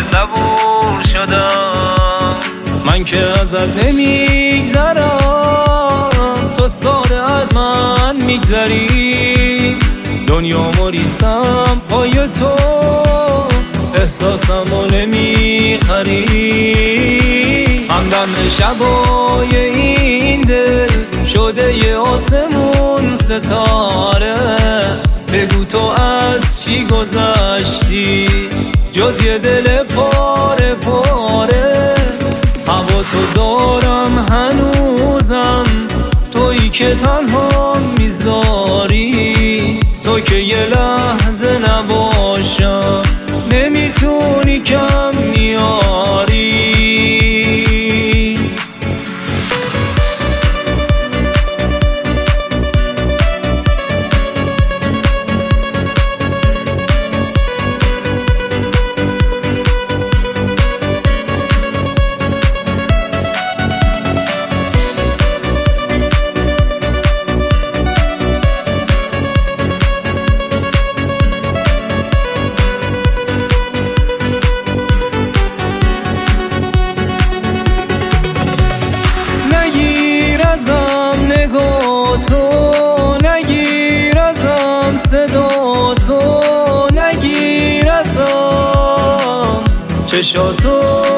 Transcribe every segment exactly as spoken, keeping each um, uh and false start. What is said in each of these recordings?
صبور شدم. من که ازت نمیگذرم، تو ساده از من میگذری. دنیامو ریختم پای تو، احساسمو نمیخری. همدم شبای این دل شده یه آسمون ستاره. بگو تو از چی گذشتی جز یه دل پاره پاره. هوا تو دارم هنوزم، تویی که تنها میذاری. تو که یه لحظه نباشم نمیتونی کم میاری. تو نگیر ازم صدا تو، نگیر ازم چشاتو،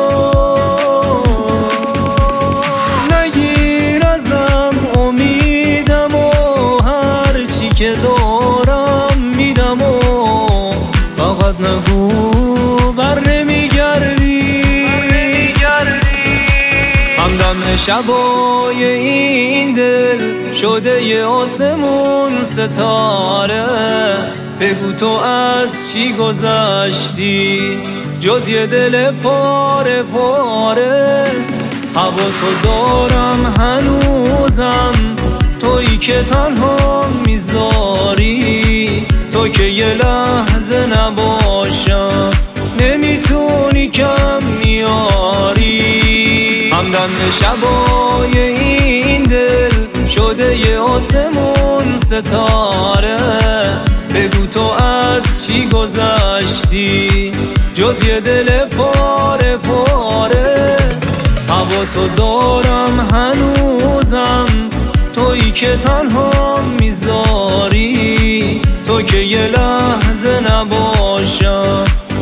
نگیر ازم امیدم و هر چی که دارم میدم و فقط نگو بر نمیگردی. همدم شبای این دل شده یه آسمون ستاره. بگو تو از چی گذشتی جز یه دل پاره پاره. هوا تو دارم هنوزم، تویی که تنها میذاری. تو که یه لحظه نباشم نمیتونی کم میاری. همدم شبای این دل شده یه آسمون ستاره. بگو تو از چی گذشتی جز یه دل پاره پاره. هوا تو دارم هنوزم، تویی که تنها میذاری. تو که یه لحظه نباشم